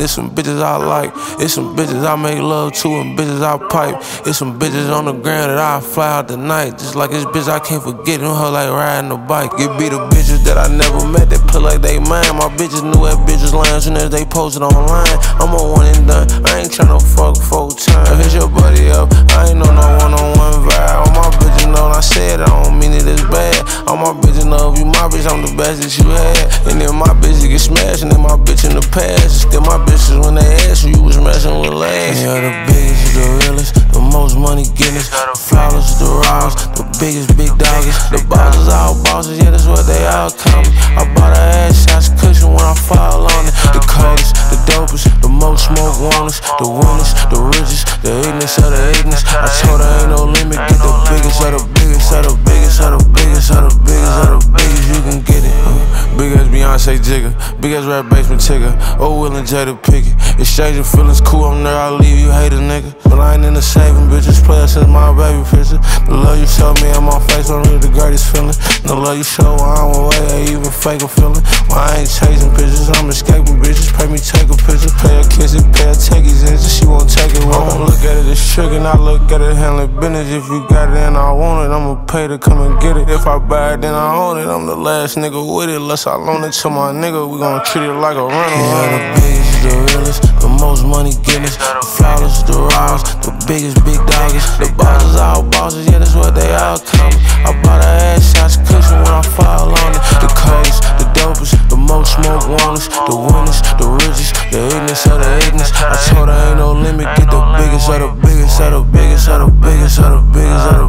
It's some bitches I like, it's some bitches I make love to, and bitches I pipe. It's some bitches on the ground that I fly out the night. Just like this bitch I can't forget, them her like riding a bike. It be the bitches that I never met that play like they mine. My bitches knew that bitches lying soon as they posted online. I'm a one and done, I ain't tryna fuck 4 times. Hit your buddy up, I ain't know no one-on-one vibe. All my bitches know I said I don't mean it as bad. All my bitches know if you my bitch, I'm the best that you had. And then my bitches get smashed, and then my bitch in the past. Still my bitches when they ask you was messing with last. Yeah, the biggest, the realest, the most money getters, the flawless, the raws, the biggest big doggies. The bosses all bosses, yeah, that's what they all call me. I bought her ass shots cushion when I fall on it. The coldest, the dopest, the most smoke warners, the winners, the richest, the ignorance of the ignorance. I told her ain't no limit, get the biggest of the biggest of the biggest of the biggest of the biggest of the biggest, you can get it. Big as Beyonce Jigger, big as Rap Basement Tigger, oh Will and Jada Pickett. Exchanging feelings cool, I'm there, I'll leave you hate a nigga. But I ain't into saving bitches, player since my baby picture. The love you show me on my face, I'm really the greatest feeling. The love you show when I'm away, I even fake a feeling. When I ain't chasing bitches, I'm escaping bitches. Pay me take a picture, pay her kiss it, pay her take his engine, she won't take it wrong. I don't look at it as sugar, and I look at it handling business. If you got it and I want it, I'ma pay to come and get it. If I buy it, then I own it, I'm the last nigga with it. Unless I loan it to my nigga, we gon' treat it like a rental. Yeah, the biggest, the realest, the most money getters, the flawless, the raws, the biggest big doggies. The bosses all bosses, yeah, that's what they all call me. I bought her ass shots cushion when I fall on it. The coldest, the dopest, the most smoke warners, the winners, the richest, the ignorance of the ignorance. I told her ain't no limit, get the biggest of the biggest of the biggest of the biggest of the biggest of the